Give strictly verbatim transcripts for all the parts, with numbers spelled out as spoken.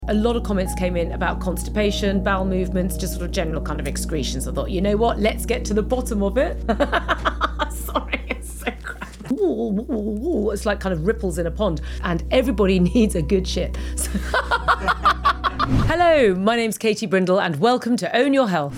A lot of comments came in about constipation, bowel movements, just sort of general kind of excretions. I thought, you know what, let's get to the bottom of it. Sorry, it's so crap. Ooh, ooh, ooh, it's like kind of ripples in a pond, and everybody needs a good shit. So hello, my name's Katie Brindle, and welcome to Own Your Health.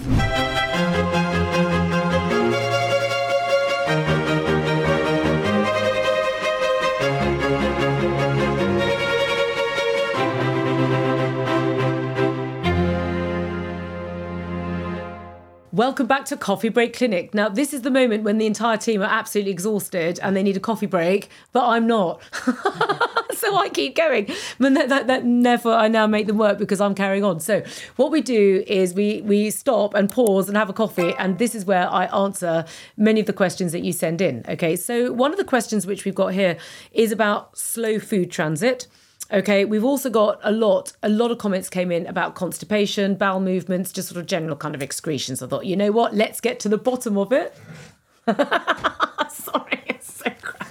Welcome back to Coffee Break Clinic. Now, this is the moment when the entire team are absolutely exhausted and they need a coffee break, but I'm not. So I keep going. But that, that, that never, I now make them work because I'm carrying on. So what we do is we, we stop and pause and have a coffee. And this is where I answer many of the questions that you send in. Okay, so one of the questions which we've got here is about slow food transit. Okay, we've also got a lot, a lot of comments came in about constipation, bowel movements, just sort of general kind of excretions. I thought, you know what, let's get to the bottom of it. Sorry, it's so crap.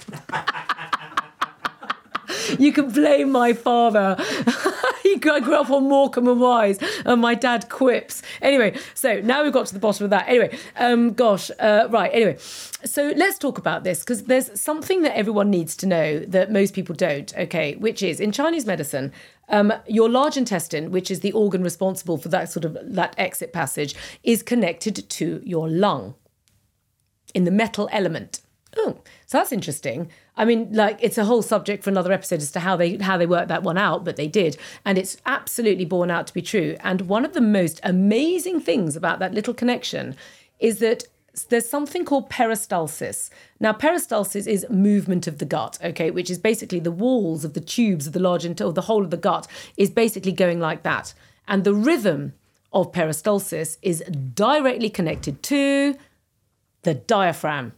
You can blame my father. I grew up on Morecambe and Wise, and my dad quips. Anyway, so now we've got to the bottom of that. Anyway, um, gosh, uh, right, anyway. So let's talk about this, because there's something that everyone needs to know that most people don't, okay, which is in Chinese medicine, um, your large intestine, which is the organ responsible for that sort of that exit passage, is connected to your lung in the metal element. Oh, so that's interesting. I mean, like, it's a whole subject for another episode as to how they how they worked that one out, but they did. And it's absolutely borne out to be true. And one of the most amazing things about that little connection is that there's something called peristalsis. Now, peristalsis is movement of the gut, okay, which is basically the walls of the tubes of the large, or the whole of the gut is basically going like that. And the rhythm of peristalsis is directly connected to the diaphragm.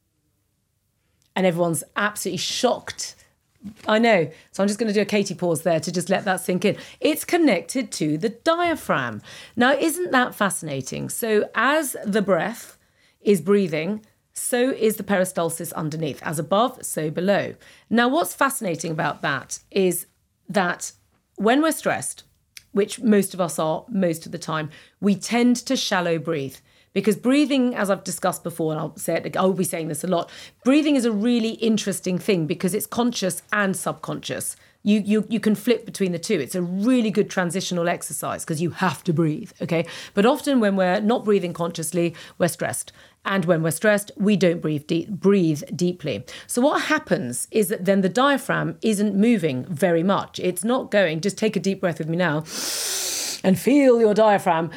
And everyone's absolutely shocked. I know. So I'm just going to do a Katie pause there to just let that sink in. It's connected to the diaphragm. Now, isn't that fascinating? So as the breath is breathing, so is the peristalsis underneath. As above, so below. Now, what's fascinating about that is that when we're stressed, which most of us are most of the time, we tend to shallow breathe. Because breathing, as I've discussed before, and I'll say it, I'll be saying this a lot, breathing is a really interesting thing because it's conscious and subconscious. You you you can flip between the two. It's a really good transitional exercise because you have to breathe, okay? But often when we're not breathing consciously, we're stressed. And when we're stressed, we don't breathe deep, breathe deeply. So what happens is that then the diaphragm isn't moving very much. It's not going, just take a deep breath with me now and feel your diaphragm.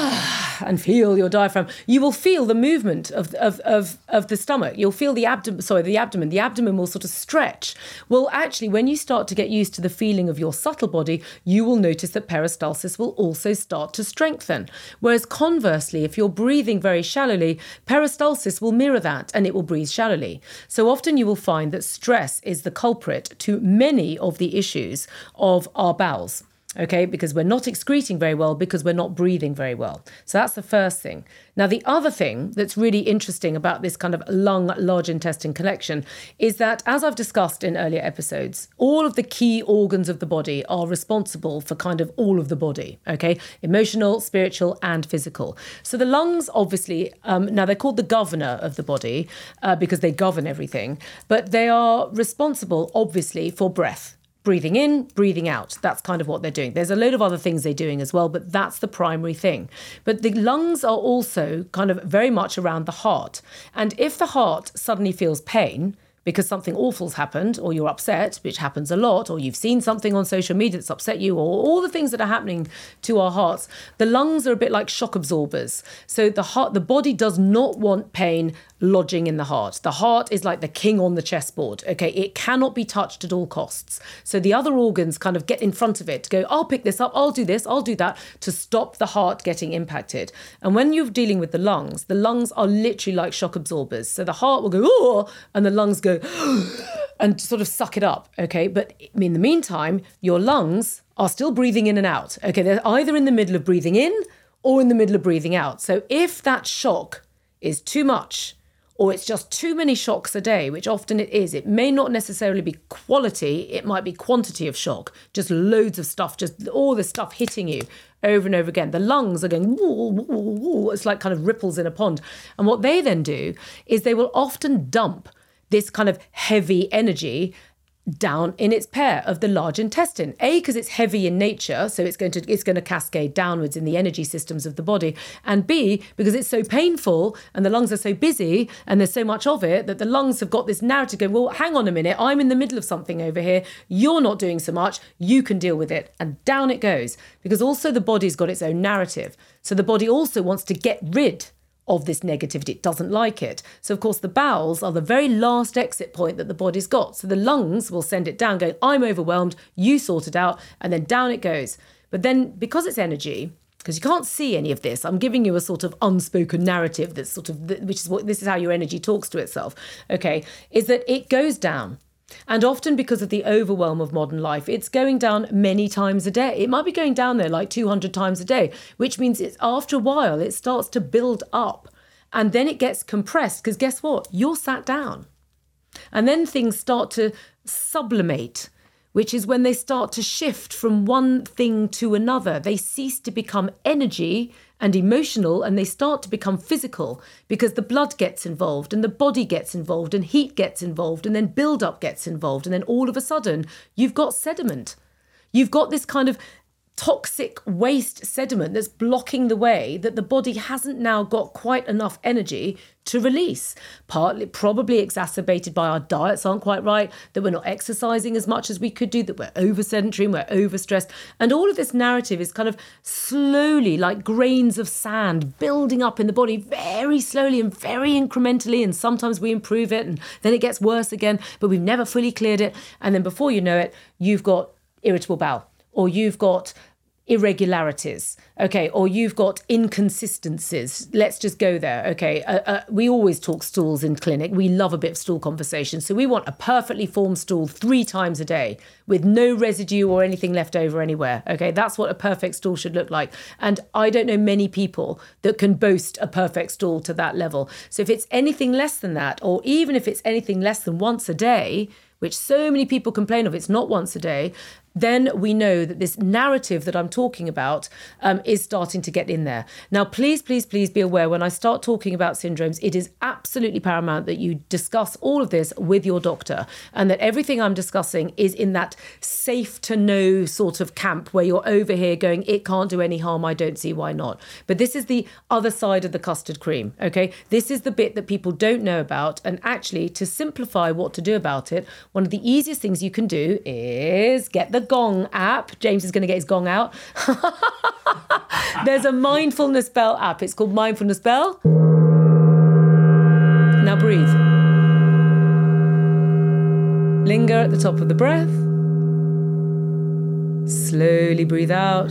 And feel your diaphragm. You will feel the movement of, of, of, of the stomach. You'll feel the abdomen, sorry, the abdomen. The abdomen will sort of stretch. Well, actually, when you start to get used to the feeling of your subtle body, you will notice that peristalsis will also start to strengthen. Whereas conversely, if you're breathing very shallowly, peristalsis will mirror that and it will breathe shallowly. So often you will find that stress is the culprit to many of the issues of our bowels. Okay, because we're not excreting very well because we're not breathing very well. So that's the first thing. Now, the other thing that's really interesting about this kind of lung, large intestine connection is that, as I've discussed in earlier episodes, all of the key organs of the body are responsible for kind of all of the body, okay? Emotional, spiritual, and physical. So the lungs, obviously, um, now they're called the governor of the body uh, because they govern everything, but they are responsible, obviously, for breath. Breathing in, breathing out. That's kind of what they're doing. There's a load of other things they're doing as well, but that's the primary thing. But the lungs are also kind of very much around the heart. And if the heart suddenly feels pain because something awful's happened, or you're upset, which happens a lot, or you've seen something on social media that's upset you, or all the things that are happening to our hearts, the lungs are a bit like shock absorbers. So the heart, the body does not want pain lodging in the heart. The heart is like the king on the chessboard, okay? It cannot be touched at all costs. So the other organs kind of get in front of it, to go, I'll pick this up, I'll do this, I'll do that, to stop the heart getting impacted. And when you're dealing with the lungs, the lungs are literally like shock absorbers. So the heart will go, oh, and the lungs go, and sort of suck it up, okay? But in the meantime, your lungs are still breathing in and out, okay? They're either in the middle of breathing in or in the middle of breathing out. So if that shock is too much, or it's just too many shocks a day, which often it is. It may not necessarily be quality, it might be quantity of shock, just loads of stuff, just all this stuff hitting you over and over again. The lungs are going, woo, woo, woo. It's like kind of ripples in a pond. And what they then do is they will often dump this kind of heavy energy down in its pair of the large intestine. A, because it's heavy in nature, so it's going to it's going to cascade downwards in the energy systems of the body. And B, because it's so painful and the lungs are so busy and there's so much of it that the lungs have got this narrative going, well, hang on a minute, I'm in the middle of something over here. You're not doing so much. You can deal with it. And down it goes. Because also the body's got its own narrative. So the body also wants to get rid of this negativity. It doesn't like it. So, of course, the bowels are the very last exit point that the body's got. So the lungs will send it down going, I'm overwhelmed, you sort it out, and then down it goes. But then because it's energy, because you can't see any of this, I'm giving you a sort of unspoken narrative that's sort of, which is what, this is how your energy talks to itself, okay, is that it goes down. And often because of the overwhelm of modern life, it's going down many times a day. It might be going down there like two hundred times a day, which means it's after a while, it starts to build up and then it gets compressed because guess what? You're sat down. And then things start to sublimate, which is when they start to shift from one thing to another. They cease to become energy and emotional and they start to become physical because the blood gets involved and the body gets involved and heat gets involved and then build-up gets involved. And then all of a sudden, you've got sediment. You've got this kind of toxic waste sediment that's blocking the way that the body hasn't now got quite enough energy to release. Partly, probably exacerbated by our diets aren't quite right, that we're not exercising as much as we could do, that we're over sedentary and we're overstressed. And all of this narrative is kind of slowly, like grains of sand, building up in the body very slowly and very incrementally. And sometimes we improve it and then it gets worse again, but we've never fully cleared it. And then before you know it, you've got irritable bowel, or you've got irregularities, okay, or you've got inconsistencies. Let's just go there, okay. Uh, uh, we always talk stools in clinic. We love a bit of stool conversation. So we want a perfectly formed stool three times a day with no residue or anything left over anywhere, okay. That's what a perfect stool should look like. And I don't know many people that can boast a perfect stool to that level. So if it's anything less than that, or even if it's anything less than once a day, which so many people complain of, it's not once a day, then we know that this narrative that I'm talking about um, is starting to get in there. Now, please, please, please be aware when I start talking about syndromes, it is absolutely paramount that you discuss all of this with your doctor and that everything I'm discussing is in that safe to know sort of camp where you're over here going, it can't do any harm, I don't see why not. But this is the other side of the custard cream, okay? This is the bit that people don't know about. And actually, to simplify what to do about it, one of the easiest things you can do is get the Gong app. James is going to get his gong out. There's a mindfulness bell app. It's called Mindfulness Bell. Now breathe. Linger at the top of the breath. Slowly breathe out.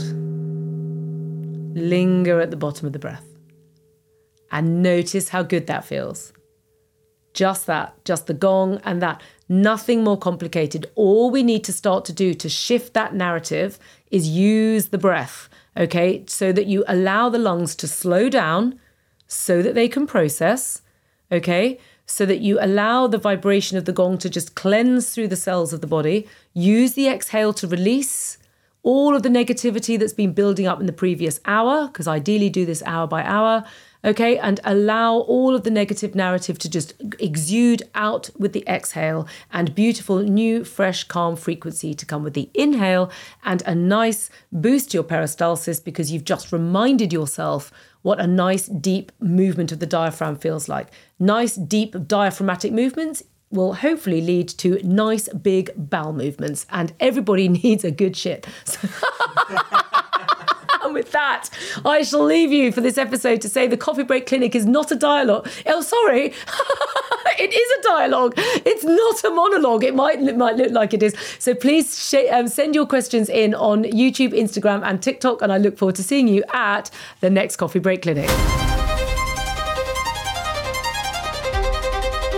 Linger at the bottom of the breath. And notice how good that feels. Just that, just the gong and that. Nothing more complicated. All we need to start to do to shift that narrative is use the breath, okay? So that you allow the lungs to slow down so that they can process, okay? So that you allow the vibration of the gong to just cleanse through the cells of the body. Use the exhale to release all of the negativity that's been building up in the previous hour, because ideally do this hour by hour, okay, and allow all of the negative narrative to just exude out with the exhale and beautiful, new, fresh, calm frequency to come with the inhale and a nice boost to your peristalsis because you've just reminded yourself what a nice, deep movement of the diaphragm feels like. Nice, deep diaphragmatic movements will hopefully lead to nice, big bowel movements, and everybody needs a good shit. So and with that, I shall leave you for this episode to say the Coffee Break Clinic is not a dialogue. Oh, sorry. It is a dialogue. It's not a monologue. It might, it might look like it is. So please sh- um, send your questions in on YouTube, Instagram and TikTok, and I look forward to seeing you at the next Coffee Break Clinic.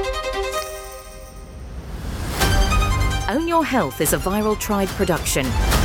Own Your Health is a Viral Tribe production.